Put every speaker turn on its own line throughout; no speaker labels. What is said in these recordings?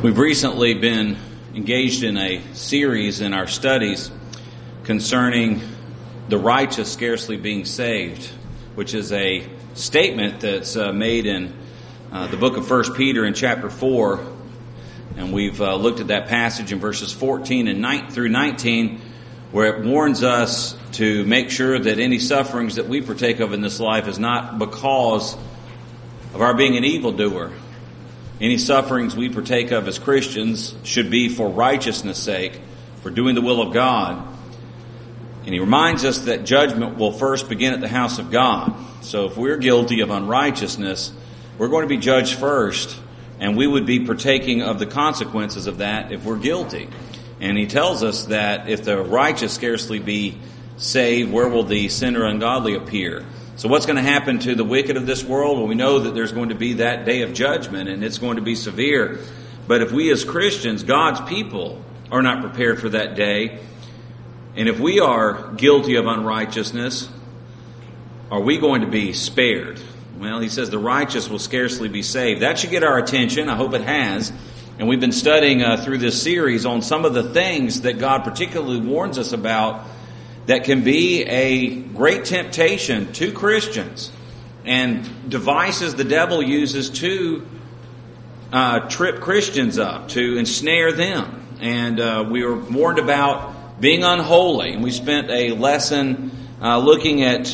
We've recently been engaged in a series in our studies concerning the righteous scarcely being saved, which is a statement that's made in the book of 1 Peter in chapter 4. And we've looked at that passage in verses 14 and through 19, where it warns us to make sure that any sufferings that we partake of in this life is not because of our being an evildoer. Any sufferings we partake of as Christians should be for righteousness' sake, for doing the will of God. And he reminds us that judgment will first begin at the house of God. So if we're guilty of unrighteousness, we're going to be judged first, and we would be partaking of the consequences of that if we're guilty. And he tells us that if the righteous scarcely be saved, where will the sinner ungodly appear? So what's going to happen to the wicked of this world? Well, we know that there's going to be that day of judgment, and it's going to be severe. But if we as Christians, God's people, are not prepared for that day, and if we are guilty of unrighteousness, are we going to be spared? Well, he says the righteous will scarcely be saved. That should get our attention. I hope it has. And we've been studying through this series on some of the things that God particularly warns us about that can be a great temptation to Christians, and devices the devil uses to trip Christians up, to ensnare them. And we were warned about being unholy, and we spent a lesson looking at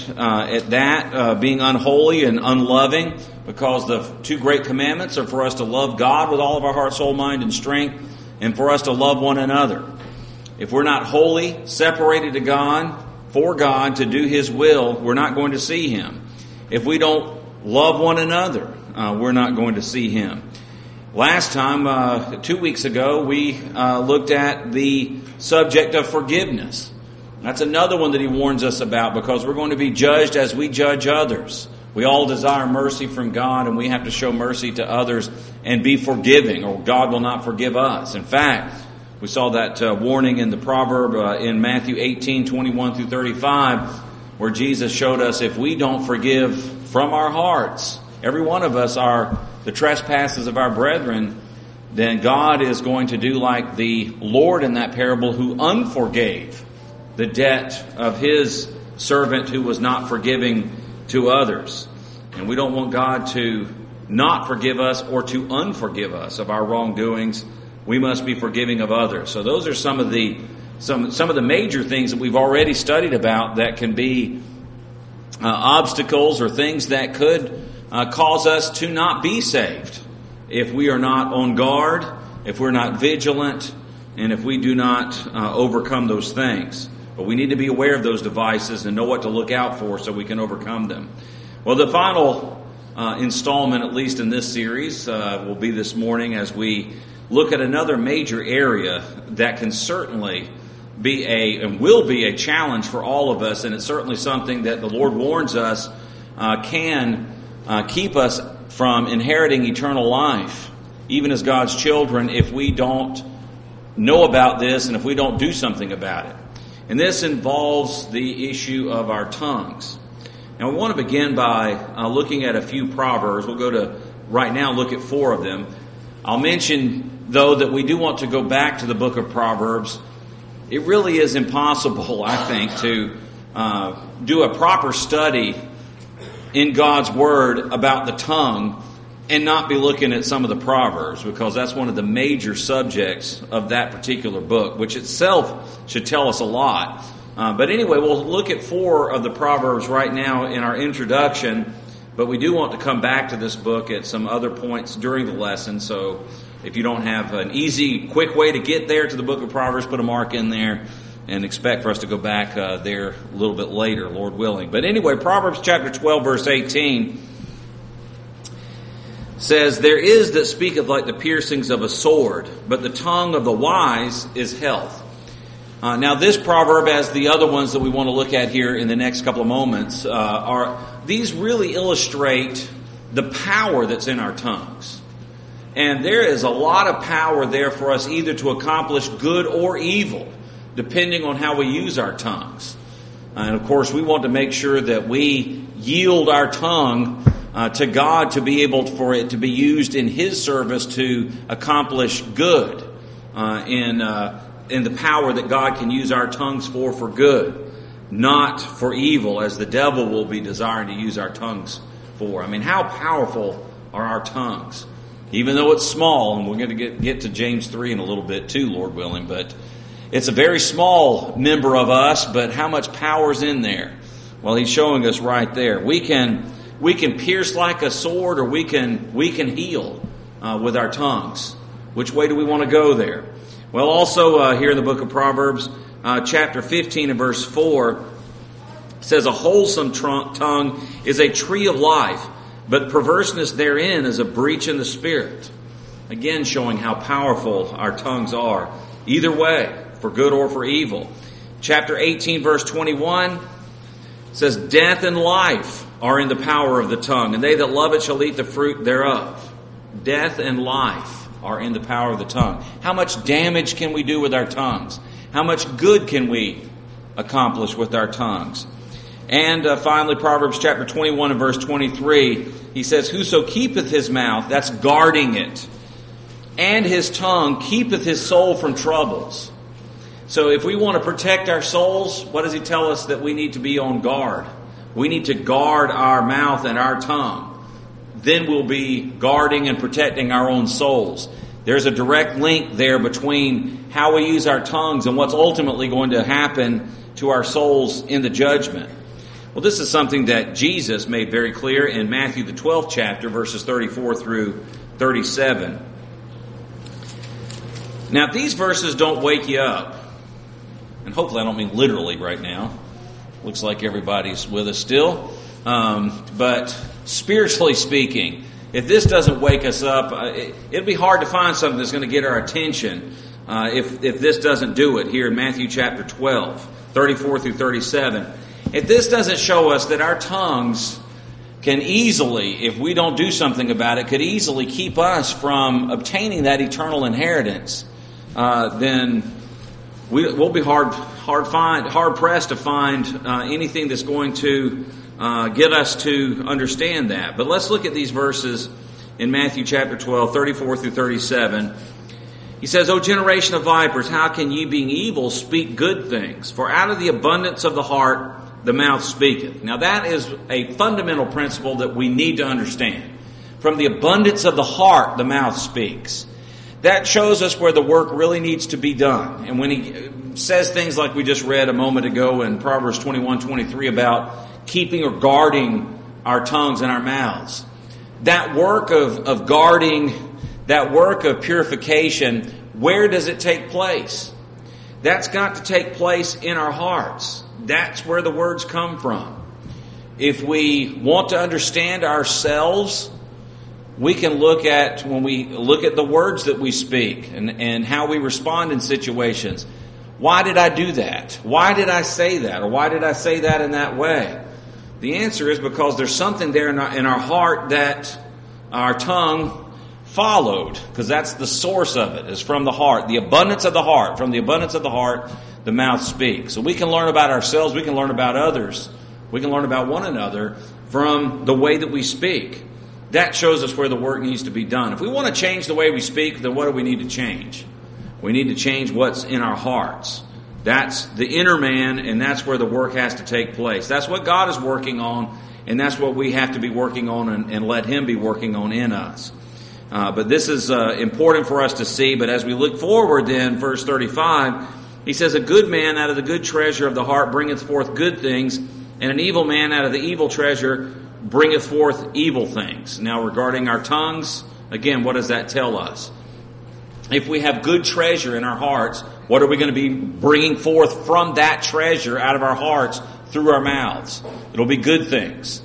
that, being unholy and unloving, because the two great commandments are for us to love God with all of our heart, soul, mind, and strength, and for us to love one another. If we're not holy, separated to God, for God, to do His will, we're not going to see Him. If we don't love one another, we're not going to see Him. Last time, 2 weeks ago, we looked at the subject of forgiveness. That's another one that he warns us about, because we're going to be judged as we judge others. We all desire mercy from God, and we have to show mercy to others and be forgiving, or God will not forgive us. In fact, we saw that warning in the proverb in Matthew 18:21 through 35, where Jesus showed us if we don't forgive from our hearts, every one of us are the trespasses of our brethren, then God is going to do like the Lord in that parable, who unforgave the debt of His servant who was not forgiving to others. And we don't want God to not forgive us or to unforgive us of our wrongdoings. We must be forgiving of others. So those are some of the major things that we've already studied about that can be obstacles or things that could cause us to not be saved if we are not on guard, if we're not vigilant, and if we do not overcome those things. But we need to be aware of those devices and know what to look out for so we can overcome them. Well, the final installment, at least in this series, will be this morning as we look at another major area that can certainly be and will be a challenge for all of us, and it's certainly something that the Lord warns us can keep us from inheriting eternal life, even as God's children, if we don't know about this and if we don't do something about it. And this involves the issue of our tongues. Now, we want to begin by looking at a few proverbs. We'll go to, right now, look at 4 of them. I'll mention, though, that we do want to go back to the book of Proverbs. It really is impossible, I think, to do a proper study in God's Word about the tongue and not be looking at some of the Proverbs, because that's one of the major subjects of that particular book, which itself should tell us a lot. But anyway, we'll look at 4 of the Proverbs right now in our introduction, but we do want to come back to this book at some other points during the lesson. So if you don't have an easy, quick way to get there to the book of Proverbs, put a mark in there and expect for us to go back there a little bit later, Lord willing. But anyway, Proverbs chapter 12, verse 18 says, "There is that speaketh like the piercings of a sword, but the tongue of the wise is health." Now this proverb, as the other ones that we want to look at here in the next couple of moments, these really illustrate the power that's in our tongues. And there is a lot of power there for us either to accomplish good or evil, depending on how we use our tongues. And of course, we want to make sure that we yield our tongue to God to be able for it to be used in His service to accomplish good in the power that God can use our tongues for good, not for evil, as the devil will be desiring to use our tongues for. I mean, how powerful are our tongues? Even though it's small, and we're going to get to James 3 in a little bit too, Lord willing, but it's a very small member of us, but how much power's in there? Well, He's showing us right there. We can pierce like a sword, or we can heal with our tongues. Which way do we want to go there? Well, also here in the book of Proverbs, chapter 15 and verse 4, says, "A wholesome tongue is a tree of life, but perverseness therein is a breach in the spirit." Again, showing how powerful our tongues are, either way, for good or for evil. Chapter 18, verse 21 says, "Death and life are in the power of the tongue, and they that love it shall eat the fruit thereof." Death and life are in the power of the tongue. How much damage can we do with our tongues? How much good can we accomplish with our tongues? And finally, Proverbs chapter 21 and verse 23, he says, "Whoso keepeth his mouth," that's guarding it, "and his tongue keepeth his soul from troubles." So if we want to protect our souls, what does he tell us that we need to be on guard? We need to guard our mouth and our tongue. Then we'll be guarding and protecting our own souls. There's a direct link there between how we use our tongues and what's ultimately going to happen to our souls in the judgment. Well, this is something that Jesus made very clear in Matthew the 12th chapter, verses 34 through 37. Now, if these verses don't wake you up, and hopefully I don't mean literally right now, looks like everybody's with us still, but spiritually speaking, if this doesn't wake us up, it'll be hard to find something that's going to get our attention if this doesn't do it here in Matthew chapter 12, 34 through 37. If this doesn't show us that our tongues can easily, if we don't do something about it, could easily keep us from obtaining that eternal inheritance, then we'll be hard pressed to find anything that's going to get us to understand that. But let's look at these verses in Matthew chapter 12, 34 through 37. He says, "O generation of vipers, how can ye, being evil, speak good things? For out of the abundance of the heart the mouth speaketh." Now that is a fundamental principle that we need to understand. From the abundance of the heart the mouth speaks. That shows us where the work really needs to be done. And when he says things like we just read a moment ago in Proverbs 21:23 about keeping or guarding our tongues and our mouths, that work of guarding, that work of purification, where does it take place? That's got to take place in our hearts. That's where the words come from. If we want to understand ourselves, we can look at, when we look at the words that we speak and how we respond in situations. Why did I do that? Why did I say that? Or why did I say that in that way? The answer is because there's something there in our heart that our tongue followed, because that's the source of it, is from the heart. The abundance of the heart. From the abundance of the heart, the mouth speaks. So we can learn about ourselves, we can learn about others, we can learn about one another from the way that we speak. That shows us where the work needs to be done. If we want to change the way we speak, then what do we need to change? We need to change what's in our hearts. That's the inner man, and that's where the work has to take place. That's what God is working on, and that's what we have to be working on and let Him be working on in us. But this is important for us to see. But as we look forward then, verse 35, he says, "A good man out of the good treasure of the heart bringeth forth good things, and an evil man out of the evil treasure bringeth forth evil things." Now regarding our tongues, again, what does that tell us? If we have good treasure in our hearts, what are we going to be bringing forth from that treasure out of our hearts through our mouths? It'll be good things.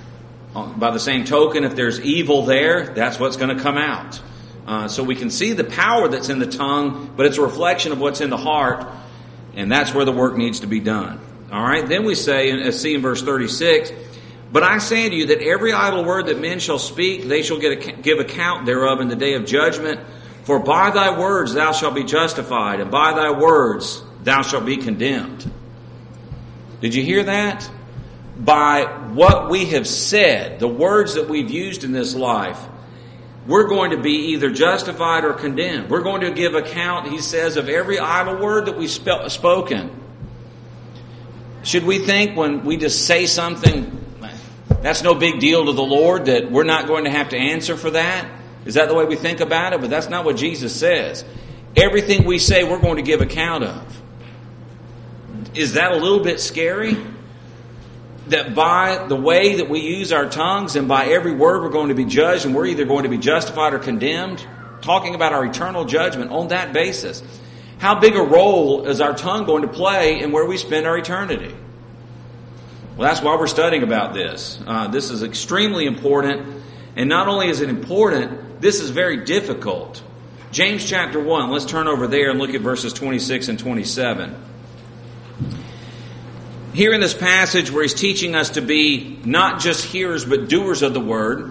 By the same token, if there's evil there, that's what's going to come out. So we can see the power that's in the tongue, but it's a reflection of what's in the heart, and that's where the work needs to be done. All right, then we say, see in verse 36, "But I say unto you that every idle word that men shall speak, they shall give account thereof in the day of judgment. For by thy words thou shalt be justified, and by thy words thou shalt be condemned." Did you hear that? by what we have said, the words that we've used in this life, we're going to be either justified or condemned. We're going to give account, he says, of every idle word that we've spoken. Should we think when we just say something, that's no big deal to the Lord, that we're not going to have to answer for that? Is that the way we think about it? But that's not what Jesus says. Everything we say, we're going to give account of. Is that a little bit scary? That by the way that we use our tongues and by every word we're going to be judged, and we're either going to be justified or condemned, talking about our eternal judgment on that basis. How big a role is our tongue going to play in where we spend our eternity? Well, that's why we're studying about this. This is extremely important. And not only is it important, this is very difficult. James chapter 1, let's turn over there and look at verses 26 and 27. Here in this passage where he's teaching us to be not just hearers but doers of the word.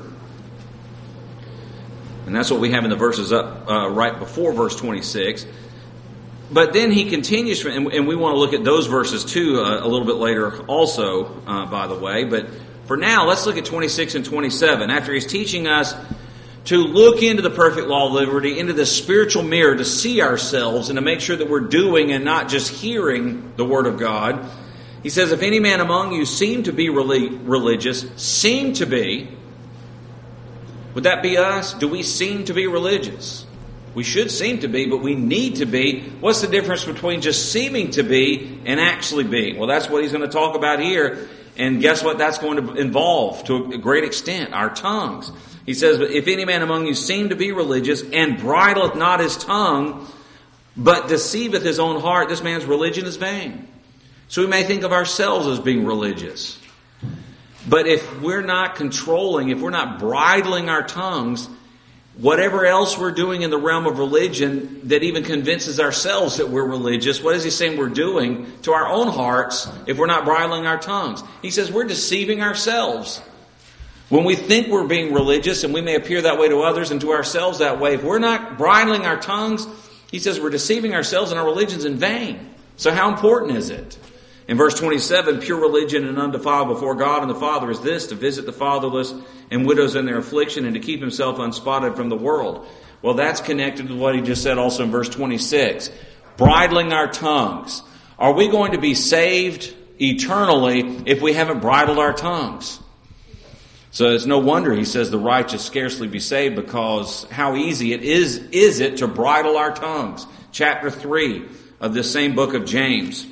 And that's what we have in the verses up right before verse 26. But then he continues, and we want to look at those verses too a little bit later also, by the way. But for now, let's look at 26 and 27. After he's teaching us to look into the perfect law of liberty, into the spiritual mirror, to see ourselves and to make sure that we're doing and not just hearing the Word of God. He says, if any man among you seem to be religious, seem to be, would that be us? Do we seem to be religious? We should seem to be, but we need to be. What's the difference between just seeming to be and actually being? Well, that's what he's going to talk about here. And guess what that's going to involve to a great extent? Our tongues. He says, if any man among you seem to be religious and bridleth not his tongue, but deceiveth his own heart, this man's religion is vain. So we may think of ourselves as being religious. But if we're not controlling, if we're not bridling our tongues, whatever else we're doing in the realm of religion that even convinces ourselves that we're religious, what is he saying we're doing to our own hearts if we're not bridling our tongues? He says we're deceiving ourselves. When we think we're being religious, and we may appear that way to others and to ourselves that way, if we're not bridling our tongues, he says we're deceiving ourselves and our religion's in vain. So how important is it? In verse 27, pure religion and undefiled before God and the Father is this, to visit the fatherless and widows in their affliction and to keep himself unspotted from the world. Well, that's connected to what he just said also in verse 26. Bridling our tongues. Are we going to be saved eternally if we haven't bridled our tongues? So it's no wonder he says the righteous scarcely be saved, because how easy it is it to bridle our tongues. Chapter 3 of this same book of James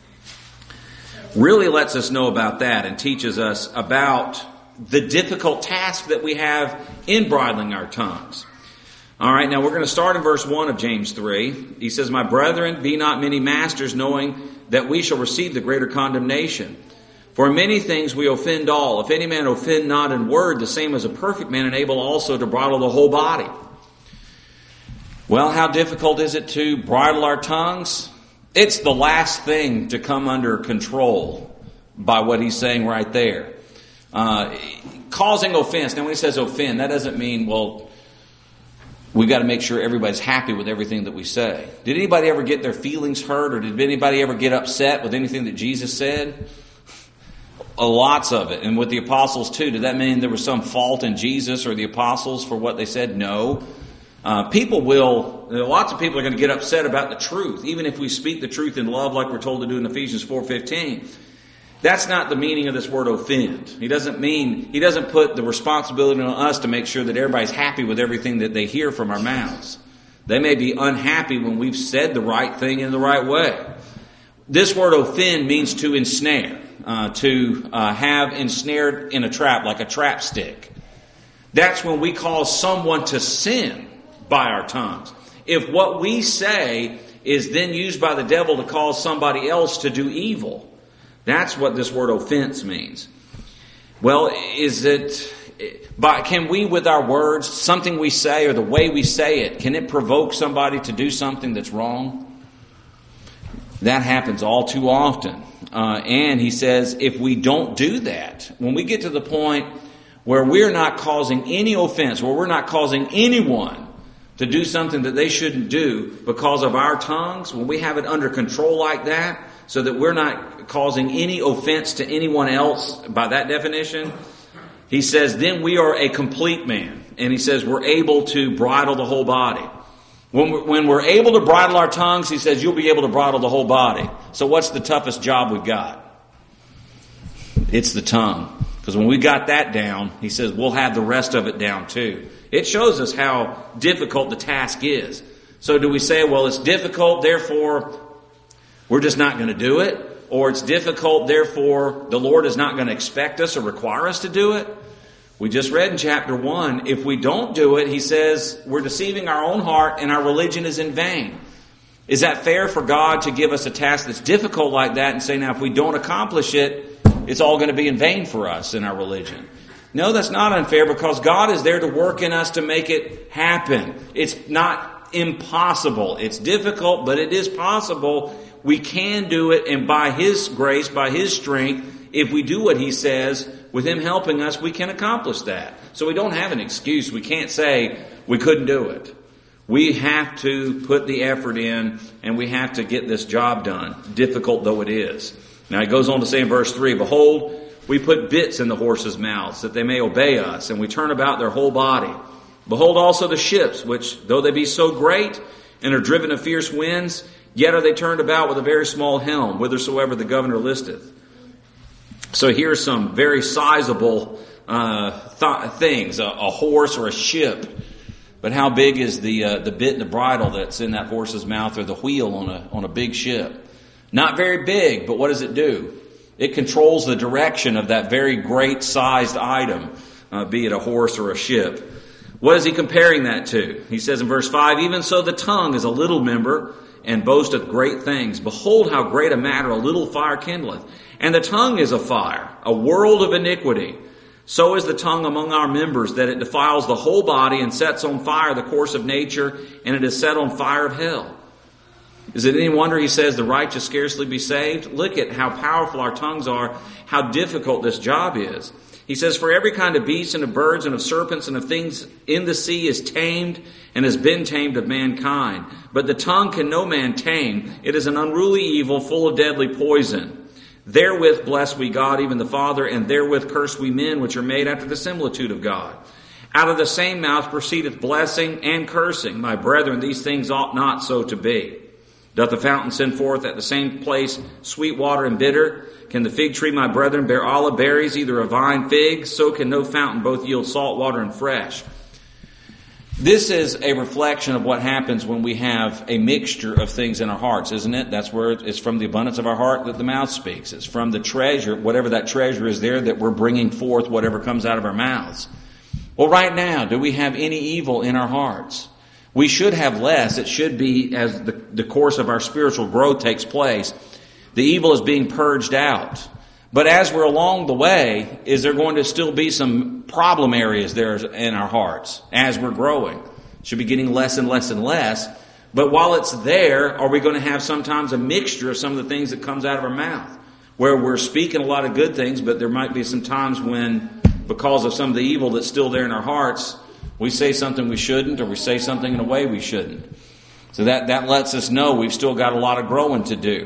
really lets us know about that and teaches us about the difficult task that we have in bridling our tongues. All right, now we're going to start in verse 1 of James 3. He says, my brethren, be not many masters, knowing that we shall receive the greater condemnation. For in many things we offend all. If any man offend not in word, the same as a perfect man, and able also to bridle the whole body. Well, how difficult is it to bridle our tongues? It's the last thing to come under control by what he's saying right there. Causing offense. Now when he says offend, that doesn't mean, well, we've got to make sure everybody's happy with everything that we say. Did anybody ever get their feelings hurt, or did anybody ever get upset with anything that Jesus said? Lots of it. And with the apostles too. Did that mean there was some fault in Jesus or the apostles for what they said? No. Lots of people are going to get upset about the truth, even if we speak the truth in love like we're told to do in Ephesians 4:15. That's not the meaning of this word offend. He doesn't put the responsibility on us to make sure that everybody's happy with everything that they hear from our mouths. They may be unhappy when we've said the right thing in the right way. This word offend means to ensnare, to have ensnared in a trap, like a trap stick. That's when we cause someone to sin by our tongues. If what we say is then used by the devil to cause somebody else to do evil, that's what this word offense means. Well, can we with our words, something we say or the way we say it, can it provoke somebody to do something that's wrong? That happens all too often. And he says if we don't do that, when we get to the point where we're not causing any offense, where we're not causing anyone to do something that they shouldn't do because of our tongues, when we have it under control like that, so that we're not causing any offense to anyone else by that definition, he says, then we are a complete man. And he says we're able to bridle the whole body. When we're able to bridle our tongues, he says you'll be able to bridle the whole body. So what's the toughest job we've got? It's the tongue. Because when we got that down, he says we'll have the rest of it down too. It shows us how difficult the task is. So do we say, well, it's difficult, therefore we're just not going to do it? Or it's difficult, therefore the Lord is not going to expect us or require us to do it? We just read in chapter 1, if we don't do it, he says we're deceiving our own heart and our religion is in vain. Is that fair for God to give us a task that's difficult like that and say, now if we don't accomplish it, it's all going to be in vain for us in our religion? No, that's not unfair, because God is there to work in us to make it happen. It's not impossible. It's difficult, but it is possible. We can do it, and by His grace, by His strength, if we do what He says, with Him helping us, we can accomplish that. So we don't have an excuse. We can't say we couldn't do it. We have to put the effort in, and we have to get this job done, difficult though it is. Now he goes on to say in verse 3, behold, we put bits in the horses' mouths, that they may obey us, and we turn about their whole body. Behold also the ships, which, though they be so great, and are driven of fierce winds, yet are they turned about with a very small helm, whithersoever the governor listeth. So here's some very sizable things, a horse or a ship. But how big is the bit and the bridle that's in that horse's mouth, or the wheel on a big ship? Not very big, but what does it do? It controls the direction of that very great sized item, be it a horse or a ship. What is he comparing that to? He says in verse 5, even so the tongue is a little member, and boasteth great things. Behold how great a matter a little fire kindleth. And the tongue is a fire, a world of iniquity. So is the tongue among our members, that it defiles the whole body and sets on fire the course of nature, and it is set on fire of hell. Is it any wonder he says the righteous scarcely be saved? Look at how powerful our tongues are, how difficult this job is. He says, for every kind of beast and of birds and of serpents and of things in the sea is tamed and has been tamed of mankind. But the tongue can no man tame. It is an unruly evil full of deadly poison. Therewith bless we God, even the Father, and therewith curse we men, which are made after the similitude of God. Out of the same mouth proceedeth blessing and cursing. My brethren, these things ought not so to be. Doth the fountain send forth at the same place sweet water and bitter? Can the fig tree, my brethren, bear olive berries, either a vine figs? So can no fountain both yield salt water and fresh. This is a reflection of what happens when we have a mixture of things in our hearts, isn't it? That's where it's from the abundance of our heart that the mouth speaks. It's from the treasure, whatever that treasure is there, that we're bringing forth whatever comes out of our mouths. Well, right now, do we have any evil in our hearts? We should have less. It should be, as the course of our spiritual growth takes place, the evil is being purged out. But as we're along the way, is there going to still be some problem areas there in our hearts as we're growing? It should be getting less and less and less. But while it's there, are we going to have sometimes a mixture of some of the things that comes out of our mouth? Where we're speaking a lot of good things, but there might be some times when, because of some of the evil that's still there in our hearts, we say something we shouldn't, or we say something in a way we shouldn't. So that lets us know we've still got a lot of growing to do.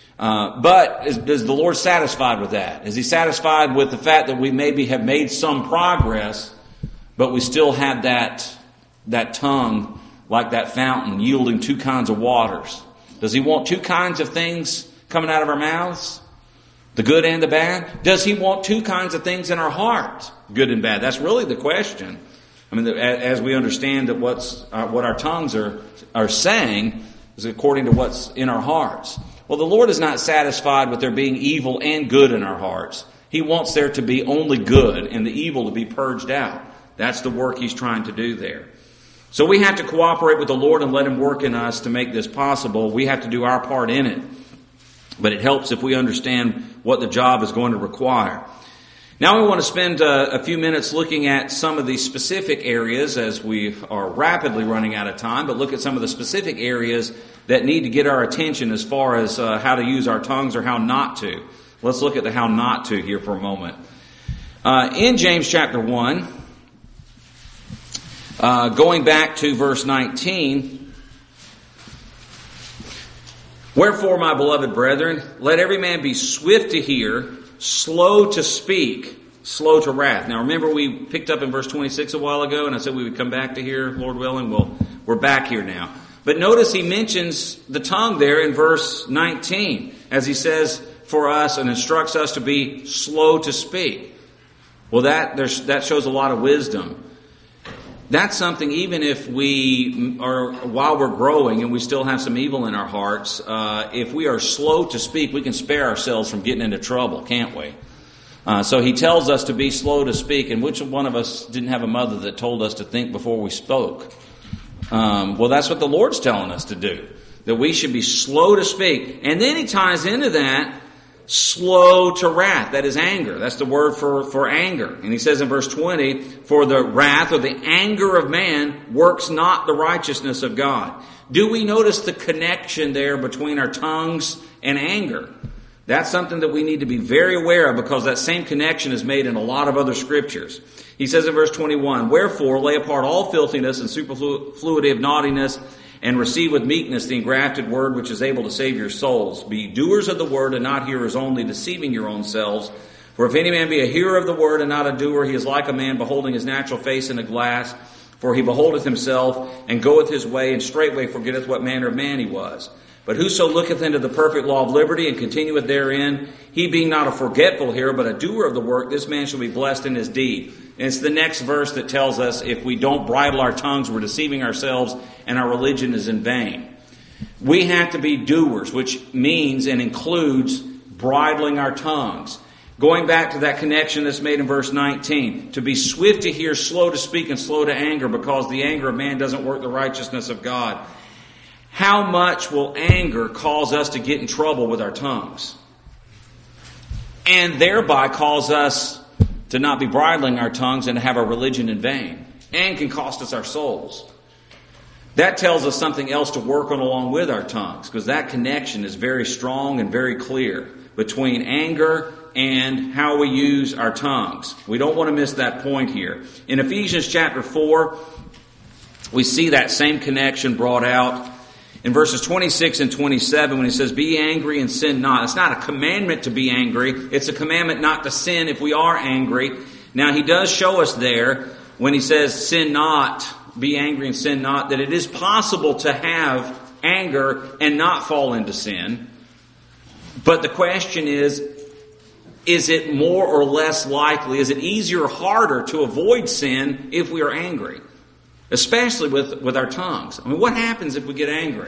But is the Lord satisfied with that? Is He satisfied with the fact that we maybe have made some progress, but we still have that tongue like that fountain yielding two kinds of waters? Does He want two kinds of things coming out of our mouths? The good and the bad? Does He want two kinds of things in our heart? Good and bad? That's really the question. I mean, as we understand that what our tongues are saying is according to what's in our hearts. Well, the Lord is not satisfied with there being evil and good in our hearts. He wants there to be only good and the evil to be purged out. That's the work He's trying to do there. So we have to cooperate with the Lord and let Him work in us to make this possible. We have to do our part in it. But it helps if we understand what the job is going to require. Now we want to spend a few minutes looking at some of the specific areas as we are rapidly running out of time, but look at some of the specific areas that need to get our attention as far as how to use our tongues or how not to. Let's look at the how not to here for a moment. In James chapter 1, going back to verse 19, Wherefore, my beloved brethren, let every man be swift to hear, slow to speak, slow to wrath. Now remember, we picked up in verse 26 a while ago, and I said we would come back to here, Lord willing. Well, we're back here now. But notice he mentions the tongue there in verse 19, as he says for us and instructs us to be slow to speak. Well, that shows a lot of wisdom. That's something, even if we are, while we're growing and we still have some evil in our hearts, if we are slow to speak, we can spare ourselves from getting into trouble, can't we? So he tells us to be slow to speak. And which one of us didn't have a mother that told us to think before we spoke? Well, that's what the Lord's telling us to do, that we should be slow to speak. And then he ties into that, slow to wrath. That is anger. That's the word for anger. And he says in verse 20, for the wrath or the anger of man works not the righteousness of God. Do we notice the connection there between our tongues and anger? That's something that we need to be very aware of, because that same connection is made in a lot of other scriptures. He says in verse 21, wherefore lay apart all filthiness and superfluity of naughtiness, and receive with meekness the engrafted word which is able to save your souls. Be doers of the word and not hearers only, deceiving your own selves. For if any man be a hearer of the word and not a doer, he is like a man beholding his natural face in a glass. For he beholdeth himself, and goeth his way, and straightway forgetteth what manner of man he was. But whoso looketh into the perfect law of liberty, and continueth therein, he being not a forgetful hearer, but a doer of the work, this man shall be blessed in his deed. And it's the next verse that tells us if we don't bridle our tongues, we're deceiving ourselves, and our religion is in vain. We have to be doers, which means and includes bridling our tongues. Going back to that connection that's made in verse 19, to be swift to hear, slow to speak, and slow to anger, because the anger of man doesn't work the righteousness of God. How much will anger cause us to get in trouble with our tongues? And thereby cause us to not be bridling our tongues and to have our religion in vain. And can cost us our souls. That tells us something else to work on along with our tongues, because that connection is very strong and very clear between anger and how we use our tongues. We don't want to miss that point here. In Ephesians chapter 4, we see that same connection brought out in verses 26 and 27 when he says, be angry and sin not. It's not a commandment to be angry. It's a commandment not to sin if we are angry. Now he does show us there when he says sin not, be angry and sin not, that it is possible to have anger and not fall into sin. But the question is it more or less likely? Is it easier or harder to avoid sin if we are angry? Especially with our tongues. I mean, what happens if we get angry?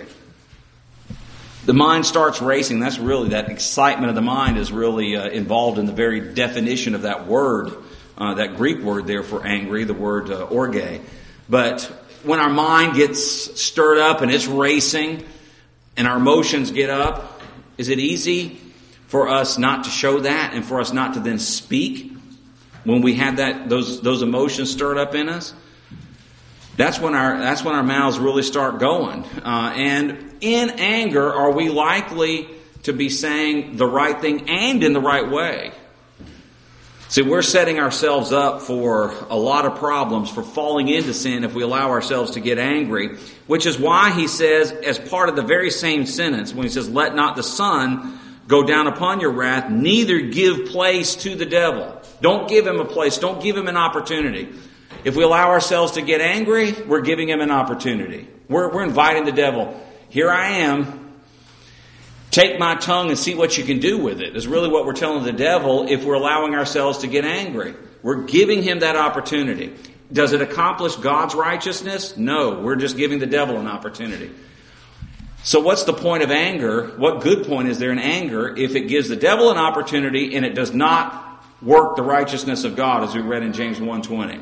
The mind starts racing. That's really, that excitement of the mind is really involved in the very definition of that word, that Greek word there for angry, the word orge. But when our mind gets stirred up and it's racing and our emotions get up, is it easy for us not to show that and for us not to then speak when we have those emotions stirred up in us? That's when our mouths really start going. And in anger, are we likely to be saying the right thing and in the right way? See, we're setting ourselves up for a lot of problems, for falling into sin if we allow ourselves to get angry, which is why he says, as part of the very same sentence, when he says, let not the sun go down upon your wrath, neither give place to the devil. Don't give him a place. Don't give him an opportunity. If we allow ourselves to get angry, we're giving him an opportunity. We're inviting the devil. Here I am. Take my tongue and see what you can do with it, is really what we're telling the devil if we're allowing ourselves to get angry. We're giving him that opportunity. Does it accomplish God's righteousness? No, we're just giving the devil an opportunity. So what's the point of anger? What good point is there in anger if it gives the devil an opportunity and it does not work the righteousness of God, as we read in James 1:20?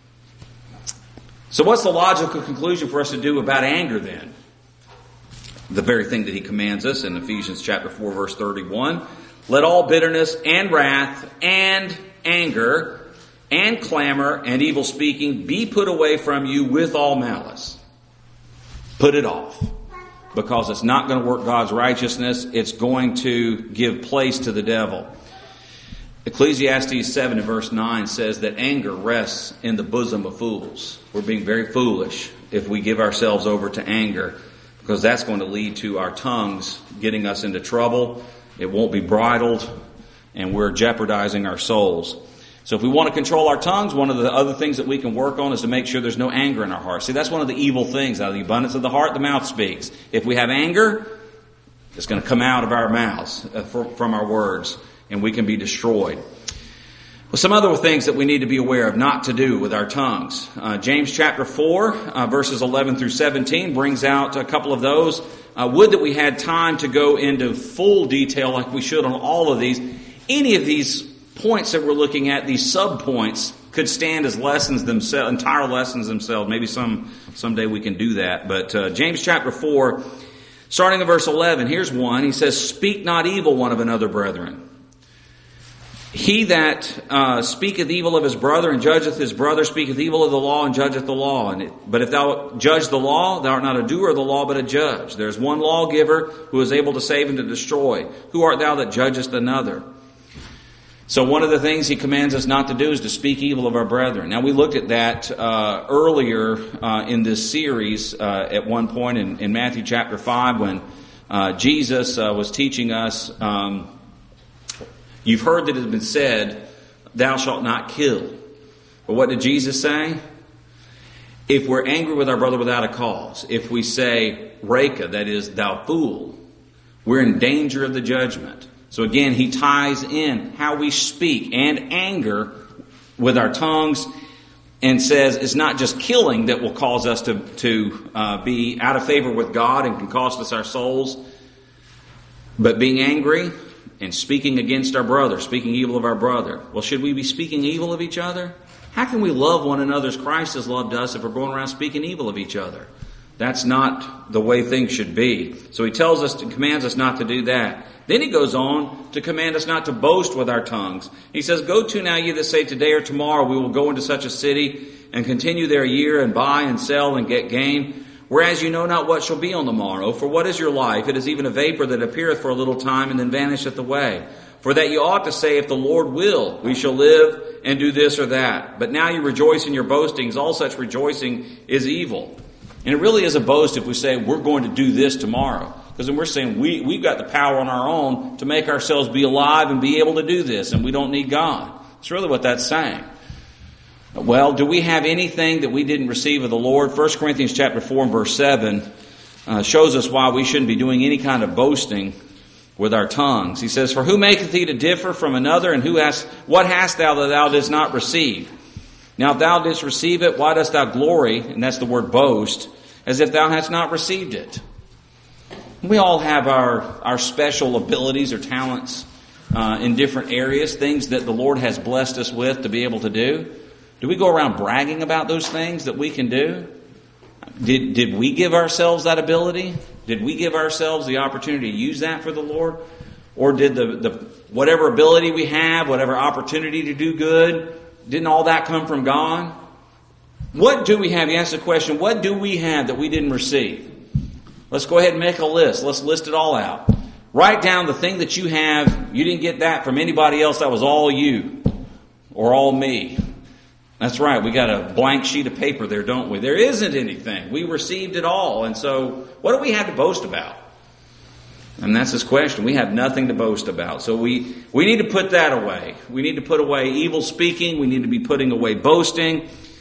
So what's the logical conclusion for us to do about anger then? The very thing that he commands us in Ephesians chapter 4, verse 31. Let all bitterness and wrath and anger and clamor and evil speaking be put away from you with all malice. Put it off. Because it's not going to work God's righteousness. It's going to give place to the devil. Ecclesiastes 7 and verse 9 says that anger rests in the bosom of fools. We're being very foolish if we give ourselves over to anger, because that's going to lead to our tongues getting us into trouble. It won't be bridled, and we're jeopardizing our souls. So if we want to control our tongues, one of the other things that we can work on is to make sure there's no anger in our heart. See, that's one of the evil things. Out of the abundance of the heart, the mouth speaks. If we have anger, it's going to come out of our mouths from our words, and we can be destroyed. Well, some other things that we need to be aware of not to do with our tongues. James chapter 4, verses 11 through 17 brings out a couple of those. Would that we had time to go into full detail like we should on all of these. Any of these points that we're looking at, these sub-points, could stand as lessons themselves, entire lessons themselves. Maybe someday we can do that. But James chapter 4, starting in verse 11, here's one. He says, "Speak not evil one of another, brethren. He that speaketh evil of his brother and judgeth his brother speaketh evil of the law and judgeth the law. But if thou judge the law, thou art not a doer of the law, but a judge. There is one lawgiver who is able to save and to destroy. Who art thou that judgest another?" So one of the things he commands us not to do is to speak evil of our brethren. Now we looked at that earlier in this series at one point in Matthew chapter 5 when Jesus was teaching us, you've heard that it has been said, "Thou shalt not kill." But what did Jesus say? If we're angry with our brother without a cause, if we say, "Reka," that is, "thou fool," we're in danger of the judgment. So again, he ties in how we speak and anger with our tongues and says it's not just killing that will cause us to be out of favor with God and can cost us our souls, but being angry and speaking against our brother, speaking evil of our brother. Well, should we be speaking evil of each other? How can we love one another as Christ has loved us if we're going around speaking evil of each other? That's not the way things should be. So he tells us, commands us not to do that. Then he goes on to command us not to boast with our tongues. He says, "Go to now ye that say today or tomorrow we will go into such a city and continue there a year and buy and sell and get gain. Whereas you know not what shall be on the morrow. For what is your life? It is even a vapor that appeareth for a little time and then vanisheth away. For that you ought to say, if the Lord will, we shall live and do this or that. But now you rejoice in your boastings. All such rejoicing is evil." And it really is a boast if we say we're going to do this tomorrow. Because then we're saying we've got the power on our own to make ourselves be alive and be able to do this, and we don't need God. That's really what that's saying. Well, do we have anything that we didn't receive of the Lord? 1 Corinthians chapter 4 and verse 7 shows us why we shouldn't be doing any kind of boasting with our tongues. He says, "For who maketh thee to differ from another, and what hast thou that thou didst not receive? Now if thou didst receive it, why dost thou glory," and that's the word boast, "as if thou hadst not received it?" We all have our special abilities or talents in different areas, things that the Lord has blessed us with to be able to do. Do we go around bragging about those things that we can do? Did we give ourselves that ability? Did we give ourselves the opportunity to use that for the Lord? Or did the whatever ability we have, whatever opportunity to do good, didn't all that come from God? What do we have? You ask the question, what do we have that we didn't receive? Let's go ahead and make a list. Let's list it all out. Write down the thing that you have. You didn't get that from anybody else. That was all you or all me. That's right. We got a blank sheet of paper there, don't we? There isn't anything. We received it all. And so what do we have to boast about? And that's his question. We have nothing to boast about. So we need to put that away. We need to put away evil speaking. We need to be putting away boasting.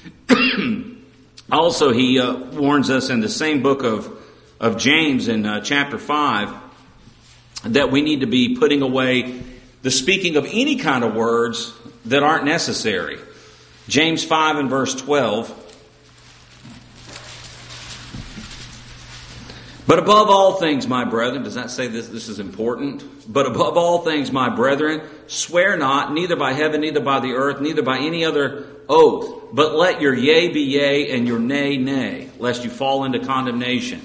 Also, he warns us in the same book of James in chapter 5 that we need to be putting away the speaking of any kind of words that aren't necessary. James 5 and verse 12. "But above all things, my brethren," does that say this is important? "But above all things, my brethren, swear not, neither by heaven, neither by the earth, neither by any other oath, but let your yea be yea and your nay, nay, lest you fall into condemnation."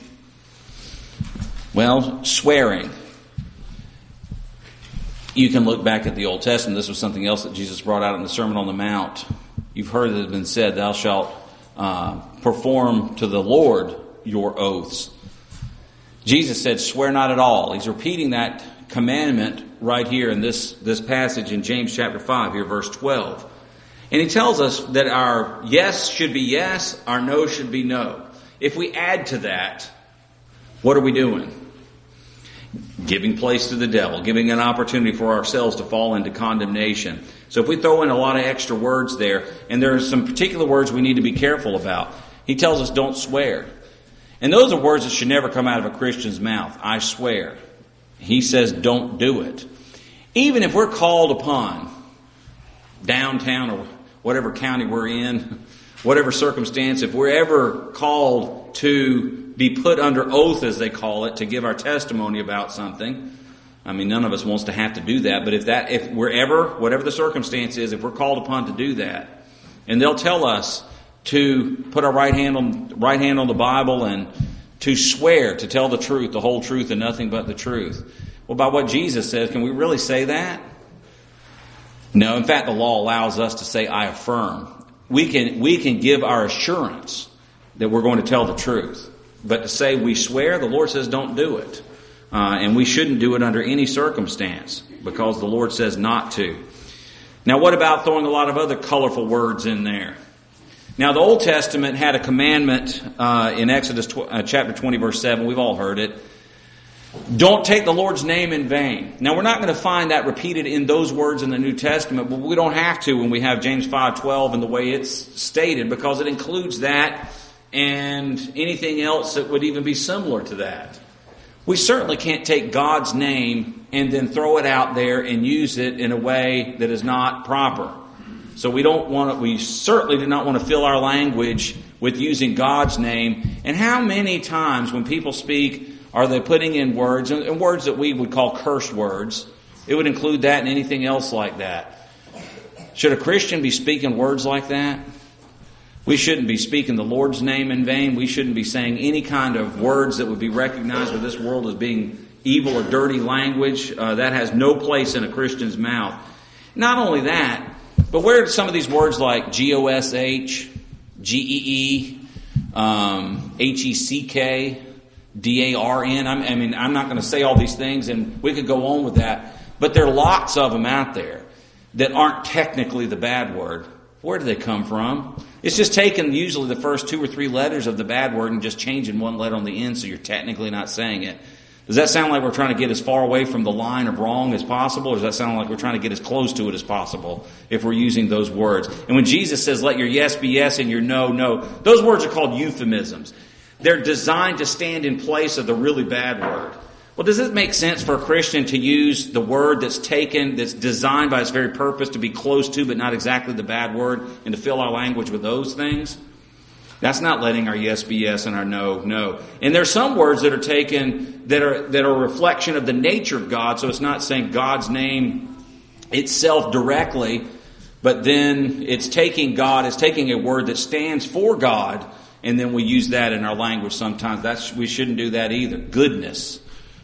Well, swearing. You can look back at the Old Testament. This was something else that Jesus brought out in the Sermon on the Mount. You've heard it has been said, "Thou shalt perform to the Lord your oaths." Jesus said, "Swear not at all." He's repeating that commandment right here in this passage in James chapter 5, here verse 12. And he tells us that our yes should be yes, our no should be no. If we add to that, what are we doing? Giving place to the devil, giving an opportunity for ourselves to fall into condemnation. So if we throw in a lot of extra words there, and there are some particular words we need to be careful about. He tells us don't swear. And those are words that should never come out of a Christian's mouth. I swear. He says don't do it. Even if we're called upon, downtown or whatever county we're in, whatever circumstance, if we're ever called to be put under oath, as they call it, to give our testimony about something. I mean, none of us wants to have to do that, but if we're ever, whatever the circumstance is, if we're called upon to do that, and they'll tell us to put our right hand on the Bible and to swear to tell the truth, the whole truth, and nothing but the truth. Well, by what Jesus says, can we really say that? No, in fact, the law allows us to say, I affirm. We can give our assurance that we're going to tell the truth. But to say we swear, the Lord says don't do it. And we shouldn't do it under any circumstance because the Lord says not to. Now, what about throwing a lot of other colorful words in there? Now, the Old Testament had a commandment in Exodus chapter 20, verse 7. We've all heard it. Don't take the Lord's name in vain. Now, we're not going to find that repeated in those words in the New Testament, but we don't have to when we have James 5:12 and the way it's stated, because it includes that and anything else that would even be similar to that. We certainly can't take God's name and then throw it out there and use it in a way that is not proper. So we certainly do not want to fill our language with using God's name. And how many times when people speak are they putting in words, and words that we would call curse words? It would include that and anything else like that. Should a Christian be speaking words like that? We shouldn't be speaking the Lord's name in vain. We shouldn't be saying any kind of words that would be recognized by this world as being evil or dirty language. That has no place in a Christian's mouth. Not only that, but where are some of these words like G-O-S-H, G-E-E, H-E-C-K, D-A-R-N? I mean, I'm not going to say all these things, and we could go on with that. But there are lots of them out there that aren't technically the bad word. Where do they come from? It's just taking usually the first 2 or 3 letters of the bad word and just changing one letter on the end so you're technically not saying it. Does that sound like we're trying to get as far away from the line of wrong as possible? Or does that sound like we're trying to get as close to it as possible if we're using those words? And when Jesus says, let your yes be yes and your no, no, those words are called euphemisms. They're designed to stand in place of the really bad word. Well, does it make sense for a Christian to use the word that's designed by its very purpose to be close to but not exactly the bad word, and to fill our language with those things? That's not letting our yes be yes and our no, no. And there's some words that are taken that are a reflection of the nature of God, so it's not saying God's name itself directly, but then it's taking a word that stands for God, and then we use that in our language sometimes. We shouldn't do that either. Goodness.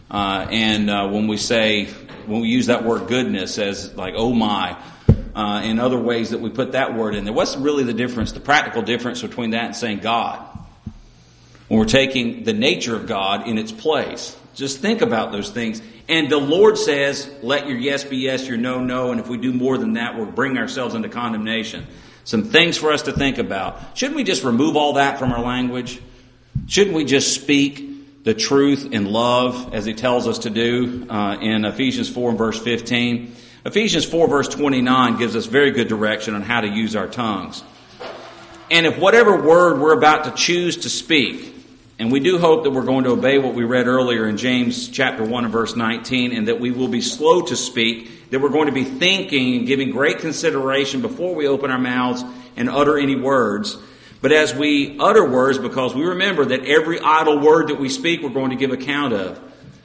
When we use that word goodness as like, oh my, in other ways that we put that word in there, what's really the difference, the practical difference between that and saying God? When we're taking the nature of God in its place. Just think about those things. And the Lord says, let your yes be yes, your no, no, and if we do more than that, we'll bring ourselves into condemnation. Some things for us to think about. Shouldn't we just remove all that from our language? Shouldn't we just speak the truth in love, as he tells us to do in Ephesians 4 and verse 15. Ephesians 4 verse 29 gives us very good direction on how to use our tongues. And if whatever word we're about to choose to speak, and we do hope that we're going to obey what we read earlier in James chapter 1 and verse 19, and that we will be slow to speak, that we're going to be thinking and giving great consideration before we open our mouths and utter any words. But as we utter words, because we remember that every idle word that we speak, we're going to give account of.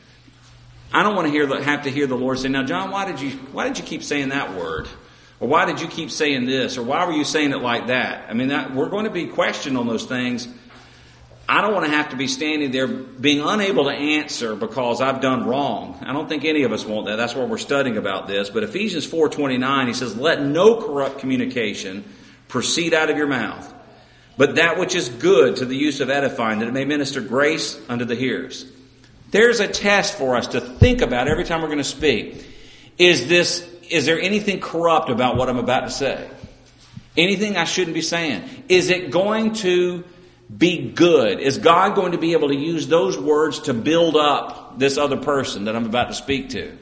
I don't want to have to hear the Lord say, now, John, why did you keep saying that word? Or why did you keep saying this? Or why were you saying it like that? I mean, we're going to be questioned on those things. I don't want to have to be standing there being unable to answer because I've done wrong. I don't think any of us want that. That's why we're studying about this. But Ephesians 4:29, he says, let no corrupt communication proceed out of your mouth, but that which is good to the use of edifying, that it may minister grace unto the hearers. There's a test for us to think about every time we're going to speak. Is there anything corrupt about what I'm about to say? Anything I shouldn't be saying? Is it going to be good? Is God going to be able to use those words to build up this other person that I'm about to speak to?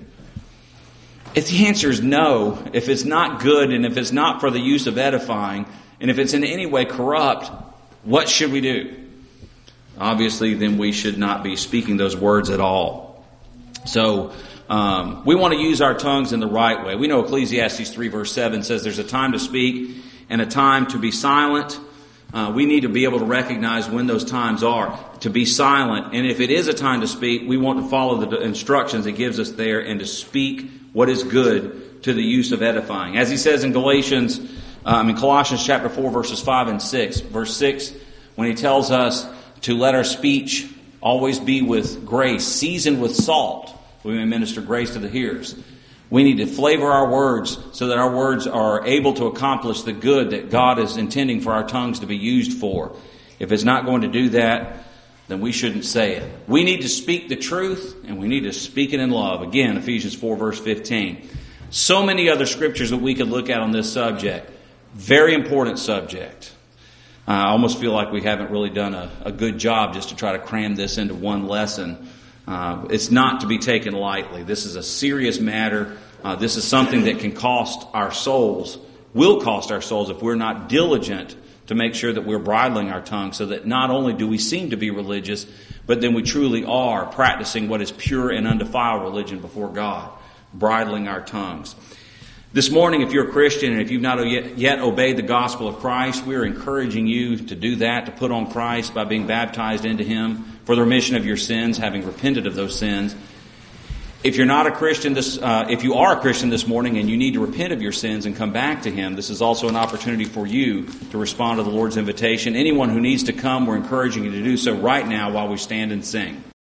If the answer is no, if it's not good and if it's not for the use of edifying, and if it's in any way corrupt, what should we do? Obviously, then we should not be speaking those words at all. So, we want to use our tongues in the right way. We know Ecclesiastes 3 verse 7 says there's a time to speak and a time to be silent. We need to be able to recognize when those times are to be silent. And if it is a time to speak, we want to follow the instructions it gives us there and to speak what is good to the use of edifying. As he says in Colossians chapter 4 verses 5 and 6. Verse 6, when he tells us to let our speech always be with grace, seasoned with salt, we may minister grace to the hearers. We need to flavor our words so that our words are able to accomplish the good that God is intending for our tongues to be used for. If it's not going to do that, then we shouldn't say it. We need to speak the truth, and we need to speak it in love. Again, Ephesians 4 verse 15. So many other scriptures that we could look at on this subject. Very important subject. I almost feel like we haven't really done a good job just to try to cram this into one lesson. It's not to be taken lightly. This is a serious matter. This is something that can cost our souls, will cost our souls if we're not diligent to make sure that we're bridling our tongue so that not only do we seem to be religious, but then we truly are practicing what is pure and undefiled religion before God, bridling our tongues. This morning, if you're a Christian and if you've not yet obeyed the gospel of Christ, we're encouraging you to do that, to put on Christ by being baptized into Him for the remission of your sins, having repented of those sins. If you're not a Christian, if you are a Christian this morning and you need to repent of your sins and come back to Him, this is also an opportunity for you to respond to the Lord's invitation. Anyone who needs to come, we're encouraging you to do so right now while we stand and sing.